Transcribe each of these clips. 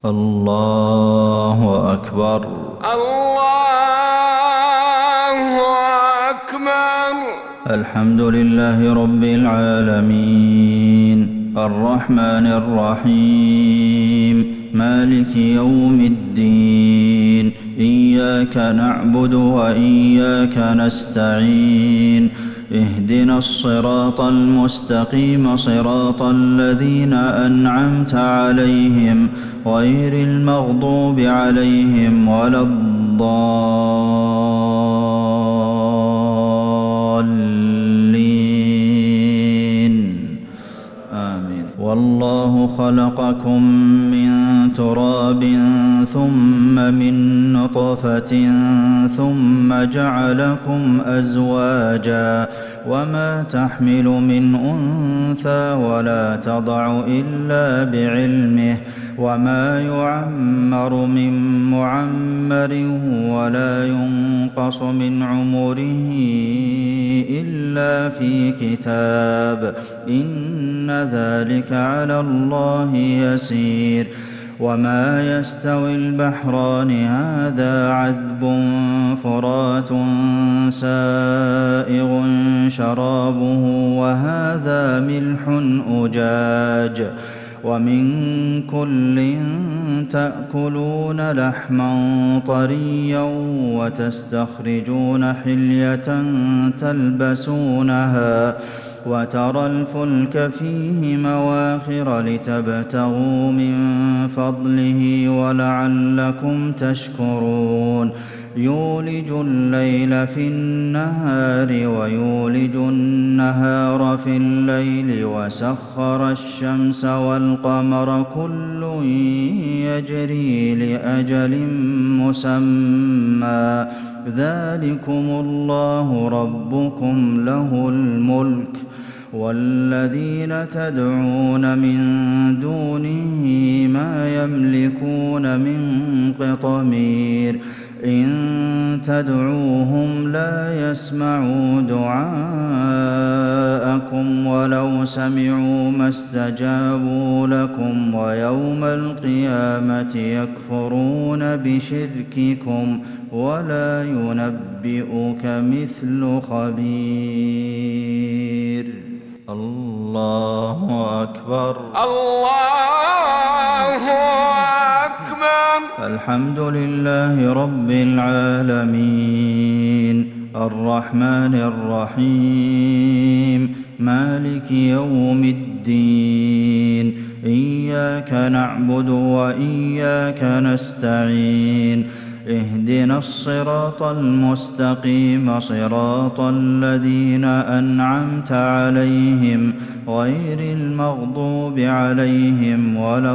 الله أكبر. الله أكبر. الحمد لله رب العالمين الرحمن الرحيم مالك يوم الدين إياك نعبد وإياك نستعين اهدنا الصراط المستقيم صراط الذين أنعمت عليهم غير المغضوب عليهم ولا الضالين آمين. والله خلقكم من تراب ثم من نطفة ثم جعلكم أزواجا وما تحمل من أنثى ولا تضع إلا بعلمه وما يعمر من معمر ولا ينقص من عمره إلا في كتاب إن ذلك على الله يسير. وما يستوي البحران هذا عذب فرات سائغ شرابه وهذا ملح أجاج ومن كل تأكلون لحما طريا وتستخرجون حلية تلبسونها وترى الفلك فيه مواخر لتبتغوا من فضله ولعلكم تشكرون. يولج الليل في النهار ويولج النهار في الليل وسخر الشمس والقمر كل يجري لأجل مسمى ذلكم الله ربكم له الملك والذين تدعون من دونه ما يملكون من قطمير إن تدعوهم لا يسمعوا دعاءكم ولو سمعوا ما استجابوا لكم ويوم القيامة يكفرون بشرككم ولا ينبئك مثل خبير. الله أكبر. الله أكبر. الحمد لله رب العالمين الرحمن الرحيم مالك يوم الدين إياك نعبد وإياك نستعين اهدنا الصراط المستقيم صراط الذين أنعمت عليهم غير المغضوب عليهم ولا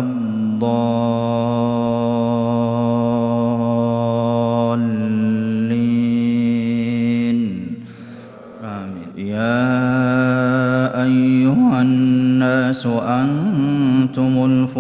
الضالين آمين. يا أيها الناس أنتم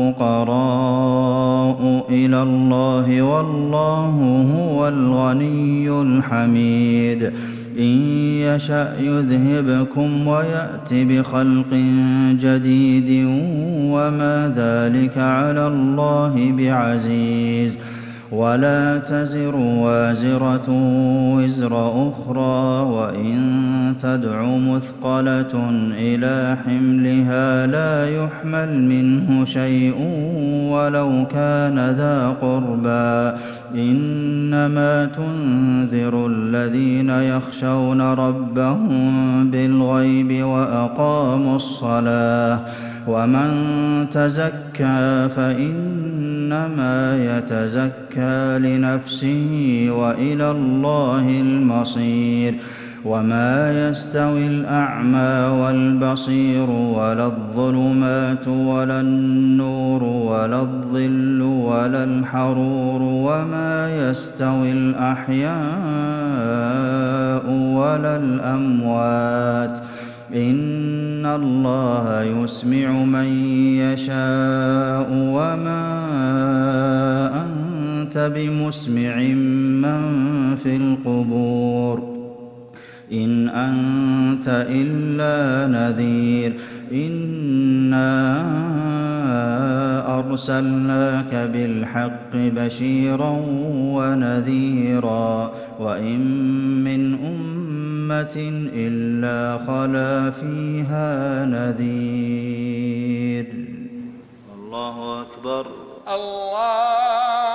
الفقراء إلى الله والله هو الغني الحميد إن يشأ يذهبكم ويأت بخلق جديد وما ذلك على الله بعزيز. ولا تزر وازرة وزر أخرى وإن تدع مثقلة إلى حملها لا يحمل منه شيء ولو كان ذا قربى إنما تنذر الذين يخشون ربهم بالغيب وأقاموا الصلاة ومن تزكى فإنما يتزكى لنفسه وإلى الله المصير. وما يستوي الأعمى والبصير ولا الظلمات ولا النور ولا الظل ولا الحرور وما يستوي الأحياء ولا الأموات إن الله يسمع من يشاء وما أنت بمسمع من في القبور إن أنت إلا نذير إنا أَرْسَلْنَاكَ بِالْحَقِّ بَشِيرًا وَنَذِيرًا وَإِن مِّنْ أُمَّةٍ إِلَّا خَلَا فِيهَا نَذِيرٌ. الله أكبر. الله